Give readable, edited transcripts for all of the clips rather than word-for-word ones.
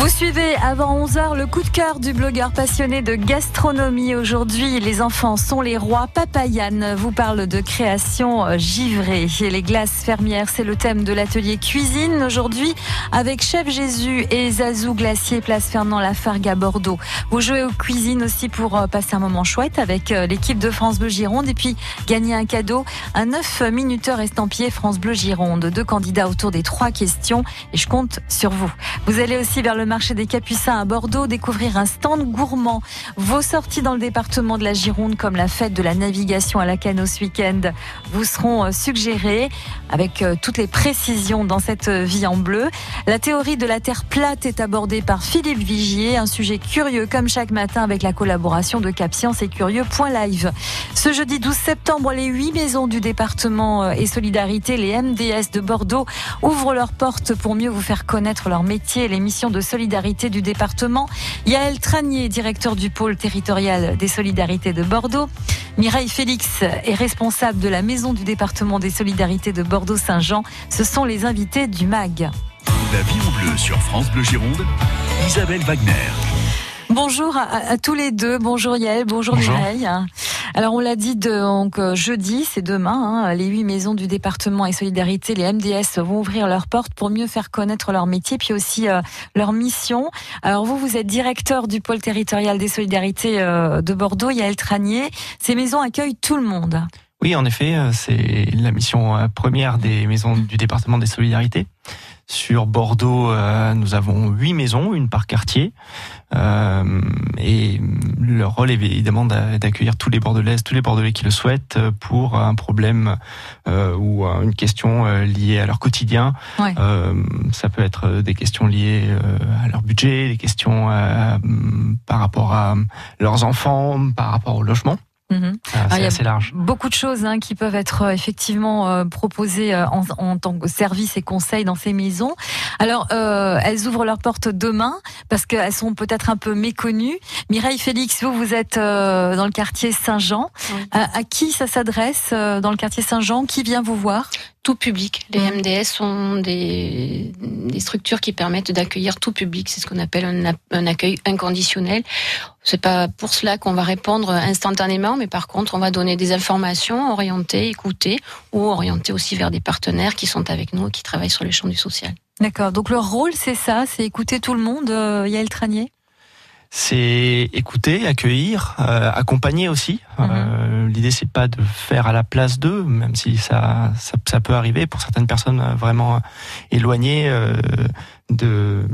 Vous suivez avant 11h le coup de cœur du blogueur passionné de gastronomie. Aujourd'hui, les enfants sont les rois. Papa Yann vous parle de création givrée. Et les glaces fermières, c'est le thème de l'atelier cuisine aujourd'hui avec Chef Jésus et Zazou Glacier, place Fernand Lafargue à Bordeaux. Vous jouez aux cuisines aussi pour passer un moment chouette avec l'équipe de France Bleu Gironde et puis gagner un cadeau, un 9 minuteur estampillé France Bleu Gironde. 2 candidats autour des 3 questions et je compte sur vous. Vous allez aussi vers le marché des Capucins à Bordeaux, découvrir un stand gourmand. Vos sorties dans le département de la Gironde, comme la fête de la navigation à la Cano ce week-end, vous seront suggérées avec toutes les précisions dans cette vie en bleu. La théorie de la Terre plate est abordée par Philippe Vigier, un sujet curieux comme chaque matin avec la collaboration de Cap Science et Curieux.live. Ce jeudi 12 septembre, les 8 maisons du département et Solidarité, les MDS de Bordeaux, ouvrent leurs portes pour mieux vous faire connaître leur métier et les missions de solidarité du département. Yaël Tranier, directeur du pôle territorial des solidarités de Bordeaux. Mireille Félix est responsable de la maison du département des solidarités de Bordeaux-Saint-Jean. Ce sont les invités du MAG. La vie en bleu sur France Bleu Gironde, Isabelle Wagner. Bonjour à tous les deux. Bonjour Yaël, bonjour Mireille. Alors on l'a dit, donc jeudi, c'est demain, les 8 maisons du département et Solidarité, les MDS, vont ouvrir leurs portes pour mieux faire connaître leur métier, puis aussi leur mission. Alors vous êtes directeur du pôle territorial des solidarités de Bordeaux, Yaël Tranier. Ces maisons accueillent tout le monde. Oui, en effet, c'est la mission première des maisons du département des solidarités. Sur Bordeaux, nous avons 8 maisons, une par quartier, et leur rôle est évidemment d'accueillir tous les Bordelaises, tous les Bordelais qui le souhaitent pour un problème ou une question liée à leur quotidien. Ouais. Ça peut être des questions liées à leur budget, des questions par rapport à leurs enfants, par rapport au logement. C'est assez large. Beaucoup de choses qui peuvent être effectivement proposées en tant que service et conseil dans ces maisons. Alors, elles ouvrent leurs portes demain parce qu'elles sont peut-être un peu méconnues. Mireille Félix, vous êtes dans le quartier Saint-Jean. Oui. À qui ça s'adresse dans le quartier Saint-Jean? Qui vient vous voir? Tout public. Les MDS sont des structures qui permettent d'accueillir tout public. C'est ce qu'on appelle un accueil inconditionnel. C'est pas pour cela qu'on va répondre instantanément, mais par contre, on va donner des informations, orienter, écouter, ou orienter aussi vers des partenaires qui sont avec nous et qui travaillent sur les champs du social. D'accord. Donc leur rôle, c'est ça, c'est écouter tout le monde, Yaël Tranier? C'est écouter, accueillir, accompagner aussi. L'idée, c'est pas de faire à la place d'eux, même si ça peut arriver pour certaines personnes vraiment éloignées de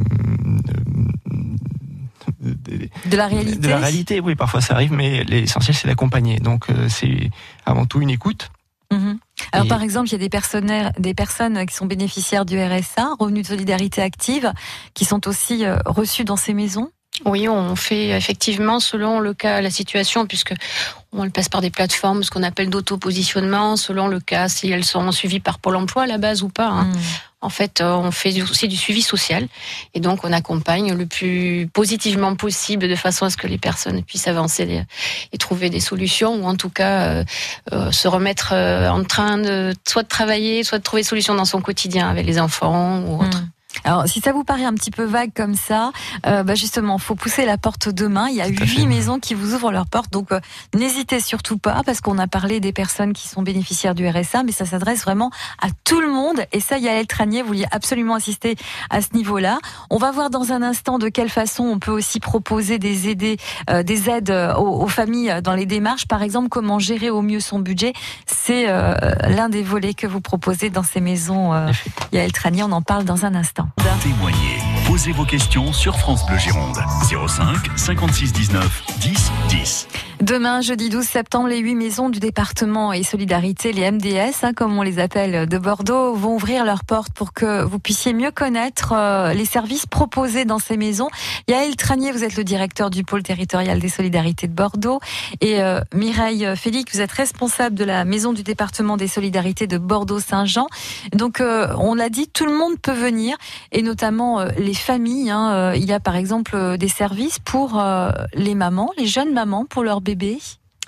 la réalité. De la réalité, oui, parfois ça arrive, mais l'essentiel, c'est d'accompagner. Donc, c'est avant tout une écoute. Alors par exemple, il y a des personnes qui sont bénéficiaires du RSA, Revenu de Solidarité Active, qui sont aussi reçues dans ces maisons. Oui, on fait effectivement selon le cas, la situation, puisque on le passe par des plateformes, ce qu'on appelle d'auto-positionnement, selon le cas, si elles sont suivies par Pôle emploi à la base ou pas. En fait, on fait aussi du suivi social et donc on accompagne le plus positivement possible de façon à ce que les personnes puissent avancer et trouver des solutions ou en tout cas se remettre en train de soit de travailler, soit de trouver des solutions dans son quotidien avec les enfants ou autre. Alors, si ça vous paraît un petit peu vague comme ça, justement, faut pousser la porte demain. Il y a 8 maisons qui vous ouvrent leurs portes, donc n'hésitez surtout pas, parce qu'on a parlé des personnes qui sont bénéficiaires du RSA, mais ça s'adresse vraiment à tout le monde. Et ça, Yaël Tranier, vous vouliez absolument assister à ce niveau-là. On va voir dans un instant de quelle façon on peut aussi proposer des aides aux familles dans les démarches. Par exemple, comment gérer au mieux son budget. C'est l'un des volets que vous proposez dans ces maisons. Yaël Tranier, on en parle dans un instant. Témoignez, posez vos questions sur France Bleu Gironde. 05 56 19 10 10. Demain, jeudi 12 septembre, les 8 maisons du département et Solidarité, les MDS, comme on les appelle, de Bordeaux, vont ouvrir leurs portes pour que vous puissiez mieux connaître les services proposés dans ces maisons. Yaël Tranier, vous êtes le directeur du pôle territorial des Solidarités de Bordeaux. Et Mireille Félix, vous êtes responsable de la maison du département des Solidarités de Bordeaux-Saint-Jean. Donc, on l'a dit, tout le monde peut venir, et notamment les familles. Il y a par exemple des services pour les mamans, les jeunes mamans, pour leurs bébés.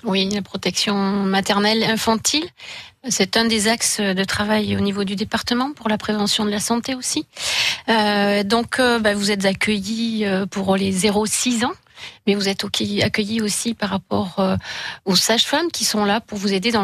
Oui, la protection maternelle infantile, c'est un des axes de travail au niveau du département pour la prévention de la santé aussi. Vous êtes accueillis pour les 0-6 ans. Mais vous êtes accueillis aussi par rapport aux sages-femmes qui sont là pour vous aider dans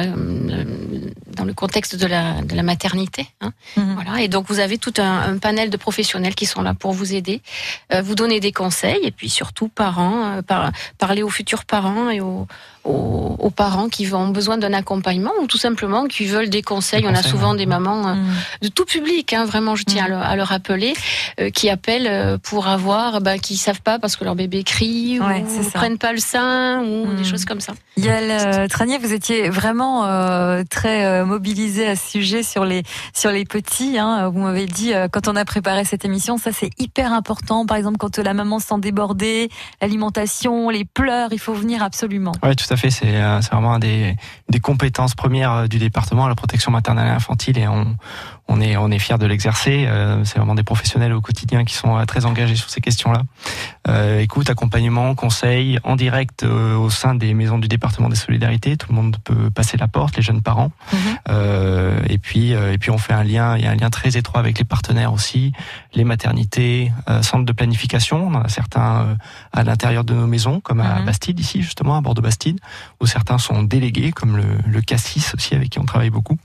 le contexte de la maternité. Hein. Voilà. Et donc vous avez tout un panel de professionnels qui sont là pour vous aider, vous donner des conseils, et puis surtout parents, parler aux futurs parents et aux parents qui ont besoin d'un accompagnement ou tout simplement qui veulent des conseils. On a souvent des mamans de tout public, hein, vraiment, je tiens à le rappeler, qui appellent pour avoir, qui savent pas parce que leur bébé crie ou ne prennent pas le sein ou des choses comme ça. Yael Tranier, vous étiez vraiment très mobilisée à ce sujet sur les petits. Hein. Vous m'avez dit quand on a préparé cette émission, ça c'est hyper important. Par exemple, quand la maman se sent débordée, l'alimentation, les pleurs, il faut venir absolument. Oui, tout à fait. C'est vraiment des compétences premières du département, la protection maternelle et infantile, et on est fiers de l'exercer. C'est vraiment des professionnels au quotidien qui sont très engagés sur ces questions-là. Écoute, accompagnement, conseil, en direct au sein des maisons du département des solidarités. Tout le monde peut passer la porte, les jeunes parents. Et puis on fait il y a un lien très étroit avec les partenaires aussi, les maternités, centres de planification. On en a certains à l'intérieur de nos maisons, comme à Bastide ici justement, à Bordeaux-Bastide, où certains sont délégués, comme le Cassis aussi, avec qui on travaille beaucoup.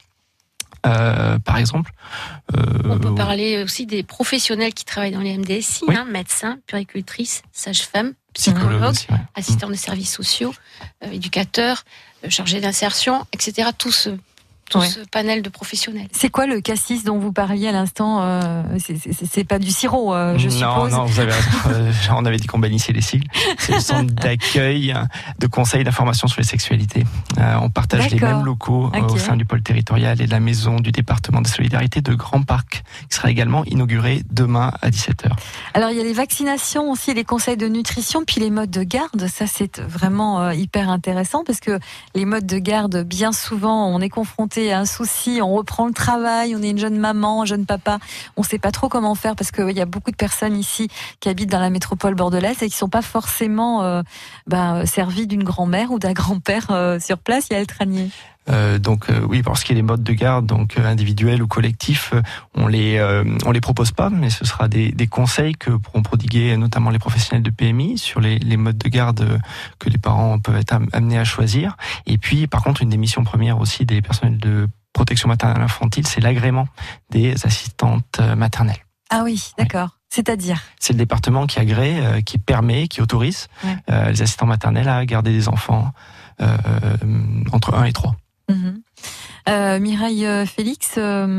Par exemple. On peut parler aussi des professionnels qui travaillent dans les MDSI, médecins, puéricultrices, sages-femmes, psychologues, assistants de services sociaux, éducateurs, chargés d'insertion, etc. Tout ce panel de professionnels. C'est quoi le cassis dont vous parliez à l'instant? C'est pas du sirop, je suppose. Non, vous avez raison. On avait dit qu'on bannissait les sigles. C'est le centre d'accueil, de conseil, d'information sur les sexualités. On partage les mêmes locaux au sein du pôle territorial et de la maison du département des solidarités de Grand Parc, qui sera également inauguré demain à 17h. Alors il y a les vaccinations aussi, les conseils de nutrition, puis les modes de garde. Ça c'est vraiment hyper intéressant parce que les modes de garde, bien souvent, on est confronté à un souci, on reprend le travail, on est une jeune maman, un jeune papa, on ne sait pas trop comment faire parce qu'il y a beaucoup de personnes ici qui habitent dans la métropole bordelaise et qui ne sont pas forcément servies d'une grand-mère ou d'un grand-père sur place. Yael Tranier. Oui, parce qu'il y a des modes de garde, donc individuels ou collectifs, on les propose pas, mais ce sera des conseils que pourront prodiguer notamment les professionnels de PMI sur les modes de garde que les parents peuvent être amenés à choisir. Et puis, par contre, une des missions premières aussi des personnels de protection maternelle infantile, c'est l'agrément des assistantes maternelles. Ah oui, d'accord. Ouais. C'est-à-dire ? C'est le département qui agrée, qui permet, qui autorise les assistants maternels à garder des enfants entre 1 et 3. Mireille Félix,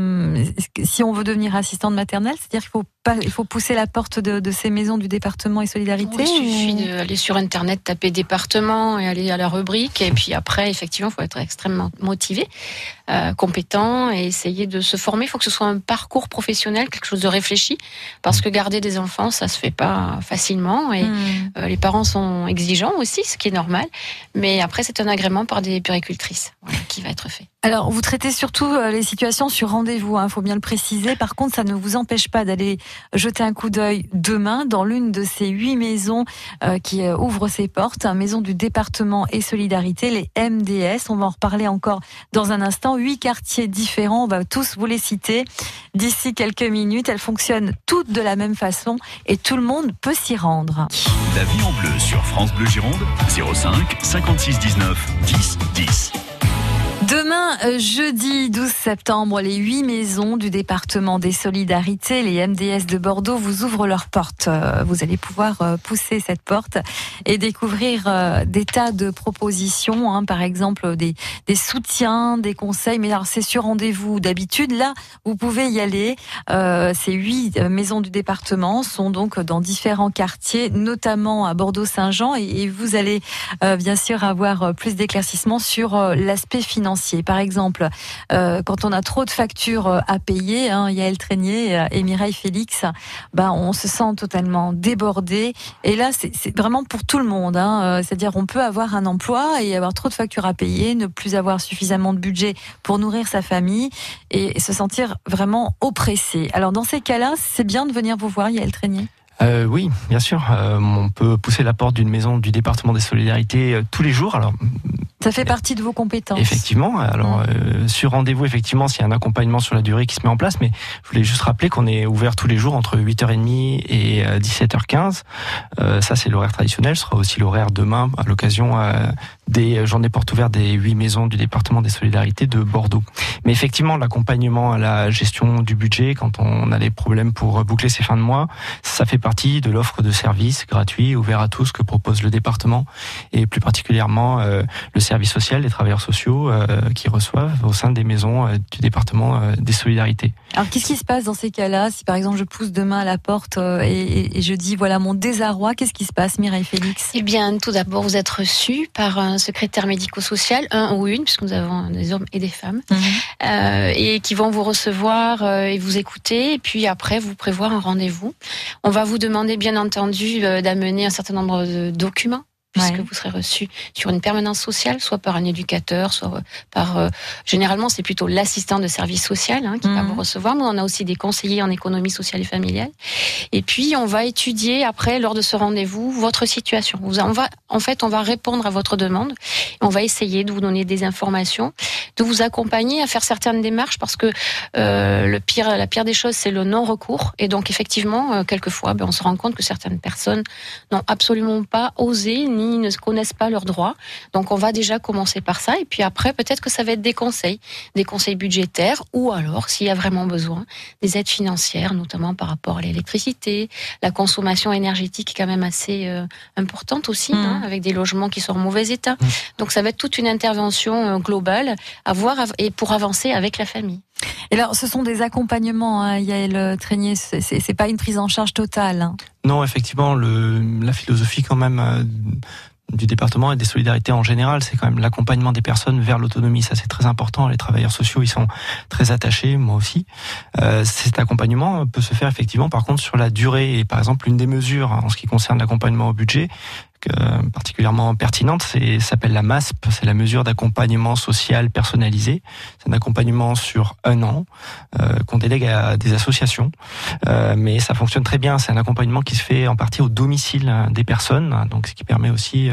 si on veut devenir assistante maternelle, c'est-à-dire qu'il faut pousser la porte de ces maisons du département et solidarité. Il suffit d'aller sur Internet, taper département et aller à la rubrique. Et puis après, effectivement, il faut être extrêmement motivé, compétent et essayer de se former. Il faut que ce soit un parcours professionnel, quelque chose de réfléchi, parce que garder des enfants, ça se fait pas facilement. Et les parents sont exigeants aussi, ce qui est normal. Mais après, c'est un agrément par des puéricultrices qui va être fait. Alors, vous traitez surtout les situations sur rendez-vous, faut bien le préciser. Par contre, ça ne vous empêche pas d'aller jeter un coup d'œil demain dans l'une de ces 8 maisons qui ouvrent ses portes, maison du département et solidarité, les MDS. On va en reparler encore dans un instant. 8 quartiers différents, on va tous vous les citer d'ici quelques minutes. Elles fonctionnent toutes de la même façon et tout le monde peut s'y rendre. La vie en bleu sur France Bleu Gironde, 05 56 19 10 10. Demain, jeudi 12 septembre, les 8 maisons du département des solidarités, les MDS de Bordeaux, vous ouvrent leurs portes. Vous allez pouvoir pousser cette porte et découvrir des tas de propositions, par exemple des soutiens, des conseils. Mais alors c'est sur rendez-vous d'habitude. Là, vous pouvez y aller. Ces 8 maisons du département sont donc dans différents quartiers, notamment à Bordeaux-Saint-Jean. Et vous allez bien sûr avoir plus d'éclaircissements sur l'aspect financier. Par exemple, quand on a trop de factures à payer, Yael Tranier et Mireille Félix, on se sent totalement débordé. Et là, c'est vraiment pour tout le monde. C'est-à-dire, on peut avoir un emploi et avoir trop de factures à payer, ne plus avoir suffisamment de budget pour nourrir sa famille et se sentir vraiment oppressé. Alors, dans ces cas-là, c'est bien de venir vous voir, Yael Tranier. Oui, bien sûr. On peut pousser la porte d'une maison du département des solidarités tous les jours. Alors, ça fait partie de vos compétences. Effectivement. Alors, sur rendez-vous, effectivement, s'il y a un accompagnement sur la durée qui se met en place, mais je voulais juste rappeler qu'on est ouvert tous les jours entre 8h30 et 17h15. Ça, c'est l'horaire traditionnel. Ce sera aussi l'horaire demain à l'occasion des journées portes ouvertes des 8 maisons du département des solidarités de Bordeaux. Mais effectivement, l'accompagnement à la gestion du budget, quand on a des problèmes pour boucler ses fins de mois, ça fait partie de l'offre de services gratuits, ouverts à tous, que propose le département, et plus particulièrement le service social, les travailleurs sociaux qui reçoivent au sein des maisons du département des solidarités. Alors, qu'est-ce qui se passe dans ces cas-là? Si par exemple je pousse demain à la porte et je dis voilà mon désarroi, qu'est-ce qui se passe, Mireille Félix? Eh bien, tout d'abord, vous êtes reçu par un secrétaire médico-social, un ou une, puisque nous avons des hommes et des femmes, et qui vont vous recevoir et vous écouter, et puis après vous prévoir un rendez-vous. On va vous demander bien entendu d'amener un certain nombre de documents, puisque vous serez reçu sur une permanence sociale, soit par un éducateur, soit par... généralement, c'est plutôt l'assistant de service social qui va vous recevoir, mais on a aussi des conseillers en économie sociale et familiale. Et puis, on va étudier, après, lors de ce rendez-vous, votre situation. On va répondre à votre demande, et on va essayer de vous donner des informations, de vous accompagner à faire certaines démarches, parce que la pire des choses, c'est le non-recours. Et donc, effectivement, quelquefois, on se rend compte que certaines personnes n'ont absolument pas osé, ni ne connaissent pas leurs droits. Donc on va déjà commencer par ça, et puis après peut-être que ça va être des conseils budgétaires, ou alors s'il y a vraiment besoin, des aides financières, notamment par rapport à l'électricité, la consommation énergétique est quand même assez importante aussi, avec des logements qui sont en mauvais état. Donc ça va être toute une intervention globale à voir et pour avancer avec la famille. Et alors, ce sont des accompagnements, Yaël Trénier, c'est pas une prise en charge totale. Non, effectivement, la philosophie quand même du département et des solidarités en général, c'est quand même l'accompagnement des personnes vers l'autonomie. Ça, c'est très important. Les travailleurs sociaux, ils sont très attachés, moi aussi. Cet accompagnement peut se faire effectivement, par contre, sur la durée. Et par exemple, une des mesures en ce qui concerne l'accompagnement au budget, particulièrement pertinente, s'appelle la MASP, c'est la mesure d'accompagnement social personnalisé. C'est un accompagnement sur 1 an qu'on délègue à des associations, mais ça fonctionne très bien. C'est un accompagnement qui se fait en partie au domicile des personnes, donc ce qui permet aussi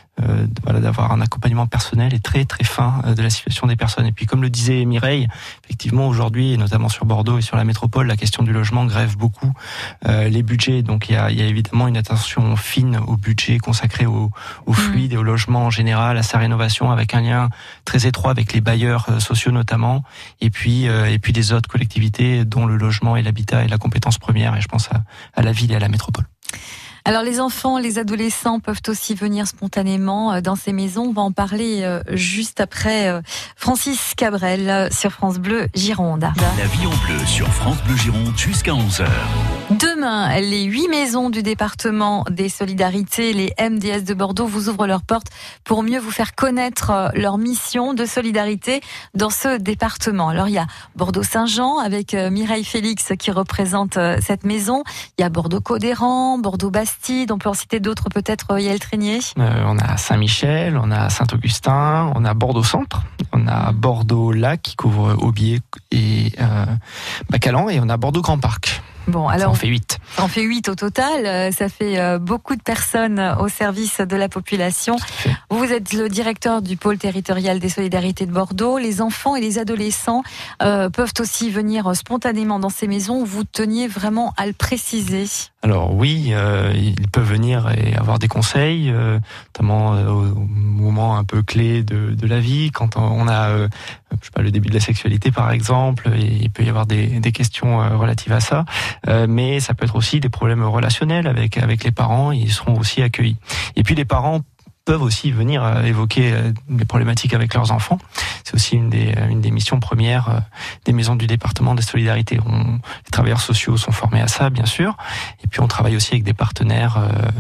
d'avoir un accompagnement personnel et très très fin de la situation des personnes. Et puis comme le disait Mireille, effectivement aujourd'hui, et notamment sur Bordeaux et sur la métropole, la question du logement grève beaucoup les budgets. Donc il y a évidemment une attention fine au budget consacré au fluide et au logement en général, à sa rénovation, avec un lien très étroit avec les bailleurs sociaux notamment, et puis des autres collectivités dont le logement et l'habitat est la compétence première, et je pense à la ville et à la métropole. Alors les enfants, les adolescents peuvent aussi venir spontanément dans ces maisons. On va en parler juste après Francis Cabrel sur France Bleu Gironde. La vie en bleu sur France Bleu Gironde jusqu'à 11h. Demain, les 8 maisons du département des solidarités, les MDS de Bordeaux, vous ouvrent leurs portes pour mieux vous faire connaître leur mission de solidarité dans ce département. Alors il y a Bordeaux-Saint-Jean avec Mireille Félix qui représente cette maison. Il y a Bordeaux-Codéran, Bordeaux-Bastide, on peut en citer d'autres peut-être, Yaël Trénier. On a Saint-Michel, on a Saint-Augustin, on a Bordeaux-Centre, on a Bordeaux-Lac qui couvre Aubier et Bacalan, et on a Bordeaux-Grand Parc. Bon, alors, ça en fait 8. Ça en fait 8 au total. Ça fait beaucoup de personnes au service de la population. Vous êtes le directeur du pôle territorial des solidarités de Bordeaux. Les enfants et les adolescents peuvent aussi venir spontanément dans ces maisons. Vous teniez vraiment à le préciser. Alors oui, ils peuvent venir et avoir des conseils, notamment au moment un peu clé de la vie, quand on a le début de la sexualité par exemple, et il peut y avoir des questions relatives à ça. Mais ça peut être aussi des problèmes relationnels avec les parents, ils seront aussi accueillis. Et puis les parents peuvent aussi venir évoquer des problématiques avec leurs enfants. C'est aussi une des missions premières des maisons du département des solidarités. Les travailleurs sociaux sont formés à ça, bien sûr. Et puis on travaille aussi avec des partenaires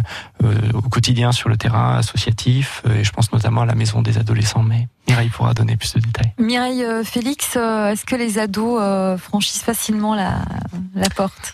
au quotidien sur le terrain associatif. Et je pense notamment à la maison des adolescents, mais Mireille pourra donner plus de détails. Mireille Félix, est-ce que les ados franchissent facilement la porte ?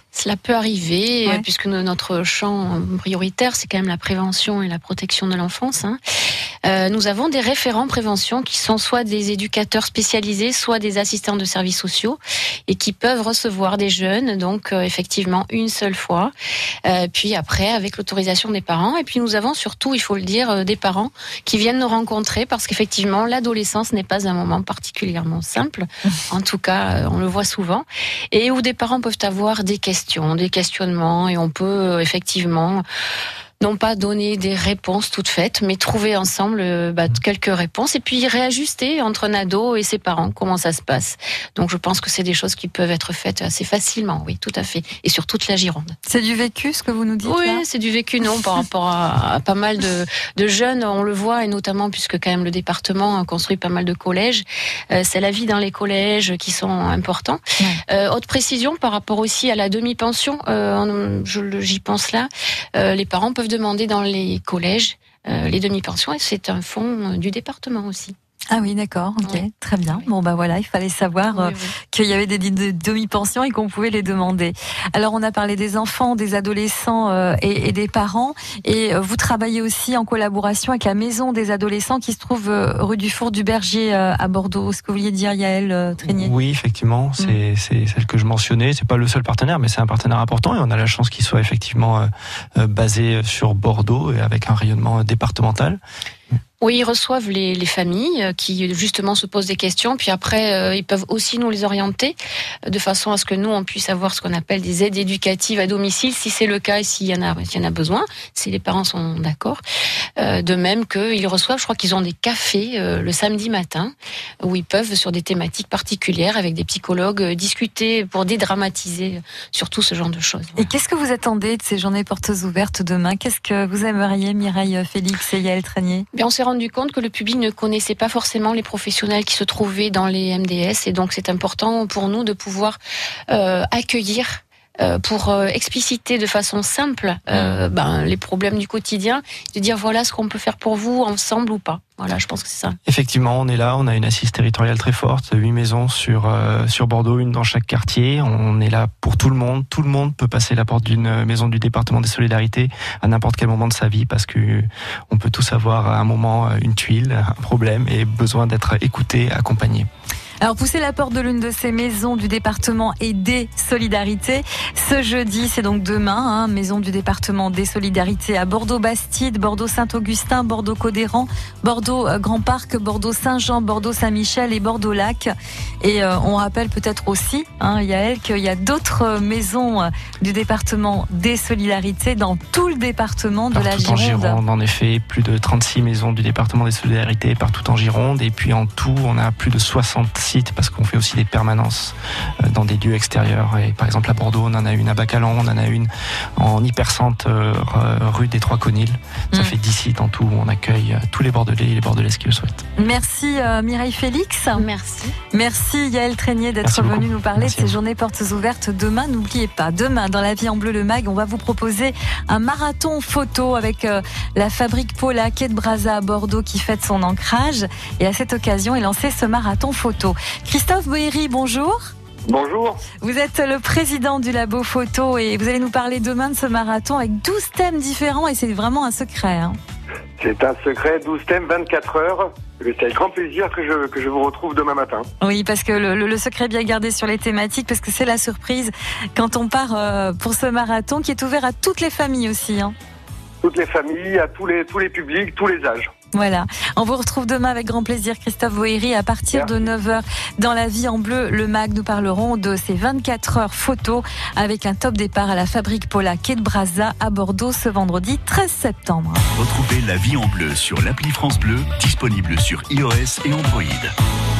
Cela peut arriver, puisque notre champ prioritaire, c'est quand même la prévention et la protection de l'enfance. Nous avons des référents prévention qui sont soit des éducateurs spécialisés, soit des assistants de services sociaux et qui peuvent recevoir des jeunes, donc effectivement une seule fois, puis après avec l'autorisation des parents. Et puis nous avons surtout, il faut le dire, des parents qui viennent nous rencontrer parce qu'effectivement l'adolescence n'est pas un moment particulièrement simple, en tout cas on le voit souvent, et où des parents peuvent avoir des questions, des questionnements, et on peut effectivement non pas donner des réponses toutes faites, mais trouver ensemble quelques réponses et puis réajuster entre un ado et ses parents comment ça se passe. Donc je pense que c'est des choses qui peuvent être faites assez facilement, oui, tout à fait, et sur toute la Gironde. C'est du vécu ce que vous nous dites? Oui, là c'est du vécu, non, par rapport à pas mal de jeunes, on le voit, et notamment puisque quand même le département construit pas mal de collèges, c'est la vie dans les collèges qui sont importants. Autre précision par rapport aussi à la demi-pension, j'y pense là, les parents peuvent demander dans les collèges les demi-pensions, et c'est un fonds du département aussi. Ah oui, d'accord, ok, Oui. très bien. Oui. Bon, voilà, il fallait savoir qu'il y avait des demi-pensions et qu'on pouvait les demander. Alors, on a parlé des enfants, des adolescents et des parents. Et vous travaillez aussi en collaboration avec la Maison des adolescents qui se trouve rue du Four du Berger à Bordeaux. Ce que vous vouliez dire, Yaël Trénier? Oui, effectivement, c'est celle que je mentionnais. C'est pas le seul partenaire, mais c'est un partenaire important et on a la chance qu'il soit effectivement basé sur Bordeaux et avec un rayonnement départemental. Oui, ils reçoivent les familles qui justement se posent des questions, puis après ils peuvent aussi nous les orienter de façon à ce que nous on puisse avoir ce qu'on appelle des aides éducatives à domicile si c'est le cas et s'il y en a besoin, si les parents sont d'accord. De même qu'ils reçoivent, je crois qu'ils ont des cafés le samedi matin où ils peuvent sur des thématiques particulières avec des psychologues discuter pour dédramatiser surtout ce genre de choses. Et qu'est-ce que vous attendez de ces journées portes ouvertes demain? Qu'est-ce que vous aimeriez, Mireille Félix et Yaël Trénier? On s'est rendu compte que le public ne connaissait pas forcément les professionnels qui se trouvaient dans les MDS, et donc c'est important pour nous de pouvoir accueillir pour expliciter de façon simple les problèmes du quotidien, de dire voilà ce qu'on peut faire pour vous ensemble ou pas. Voilà, je pense que c'est ça. Effectivement, on est là, on a une assise territoriale très forte, 8 maisons sur Bordeaux, une dans chaque quartier. On est là pour tout le monde peut passer la porte d'une maison du département des solidarités à n'importe quel moment de sa vie, parce que on peut tous avoir à un moment une tuile, un problème et besoin d'être écouté, accompagné. Alors, poussez la porte de l'une de ces maisons du département et des solidarités. Ce jeudi, c'est donc demain, maison du département des solidarités à Bordeaux-Bastide, Bordeaux-Saint-Augustin, Bordeaux-Codéran, Bordeaux-Grand Parc, Bordeaux-Saint-Jean, Bordeaux-Saint-Michel et Bordeaux-Lac. Et on rappelle peut-être aussi, Yaël, qu'il y a d'autres maisons du département des solidarités dans tout le département de la Gironde. Partout en Gironde, en effet, plus de 36 maisons du département des solidarités partout en Gironde. Et puis en tout, on a plus de 60 sites parce qu'on fait aussi des permanences dans des lieux extérieurs. Et par exemple à Bordeaux, on en a une à Bacalan, on en a une en hypercentre rue des Trois-Conils. Ça fait 10 sites en tout où on accueille tous les Bordelais et les Bordelaises qui le souhaitent. Merci Mireille Félix. Merci Yaël Trénier d'être venue nous parler de ces journées portes ouvertes demain. N'oubliez pas, demain dans La Vie en Bleu le Mag, on va vous proposer un marathon photo avec la fabrique Paula quai de Brazza à Bordeaux qui fête son ancrage, et à cette occasion est lancé ce marathon photo. Christophe Boéry, bonjour. Bonjour. Vous êtes le président du Labo Photo et vous allez nous parler demain de ce marathon avec 12 thèmes différents, et c'est vraiment un secret. C'est un secret, 12 thèmes, 24 heures. C'est avec grand plaisir que je vous retrouve demain matin. Oui, parce que le secret est bien gardé sur les thématiques, parce que c'est la surprise quand on part pour ce marathon qui est ouvert à toutes les familles aussi. Toutes les familles, à tous les publics, tous les âges. Voilà, on vous retrouve demain avec grand plaisir, Christophe Boéry, à partir de 9h dans La Vie en Bleu le Mag. Nous parlerons de ces 24 heures photos avec un top départ à la fabrique Paula quai de Brazza à Bordeaux ce vendredi 13 septembre. Retrouvez La Vie en Bleu sur l'appli France Bleu, disponible sur iOS et Android.